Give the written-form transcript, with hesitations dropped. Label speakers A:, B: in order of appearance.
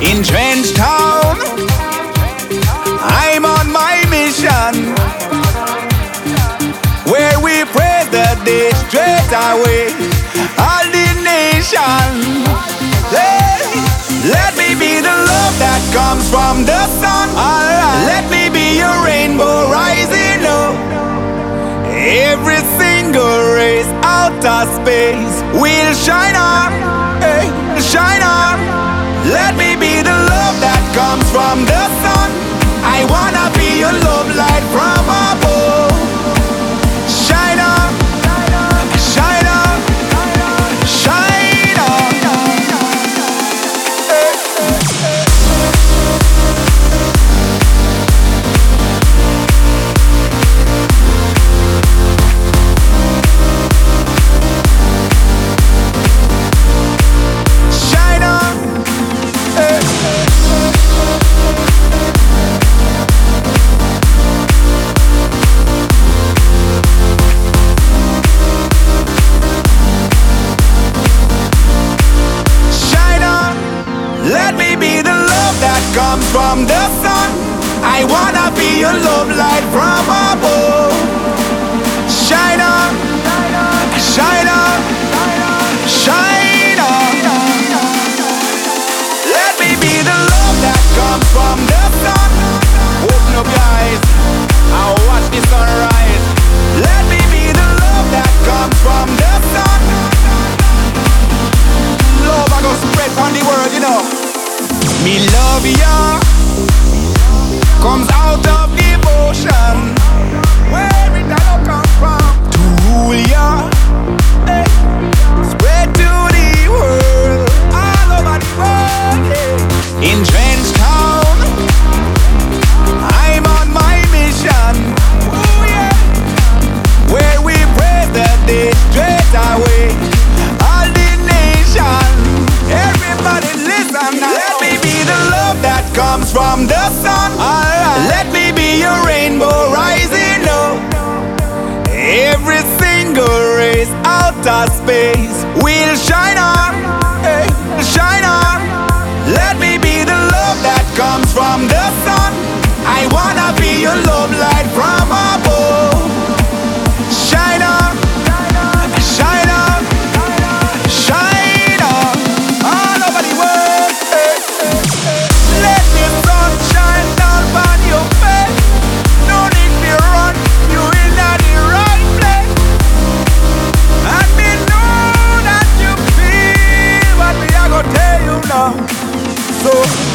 A: In Trench Town, I'm on my mission, where we pray the day straight away, all the nation. Hey, let me be the love that comes from the sun. Alright. Let me be your rainbow rising up. Every single race out of space will shine on, hey, shine on. Let me be the love that comes from the sun. I wanna be your love light from above. Shine on, shine on, shine on. Shine on. Let me be the love that comes from the sun. I wanna be your love light from above. Shine on, shine on, shine on. Let me be the love that comes from the sun. Open up your eyes and watch the sunrise. Let me be the love that comes from the sun. Love I go spread on the world, you know. Me love ya comes out of devotion. Where it all come from? To rule ya, hey, spread to the world, all over the world, hey. In Trench Town, I'm on my mission. Ooh, yeah. Where we pray the day straight away, all the nation. Everybody listen now. Let me be the love that comes from the sun. Alright. Let me be your rainbow rising up. Every single race out of space will shine on, hey, shine on. Let me be the love that comes from the sun. I wanna be your love light from above. Shine on, shine on, shine on, all over the world. Hey, hey, hey. Let the sun shine down on your face. No need to run, you in the right place. And me know that you feel what we are gonna tell you now. So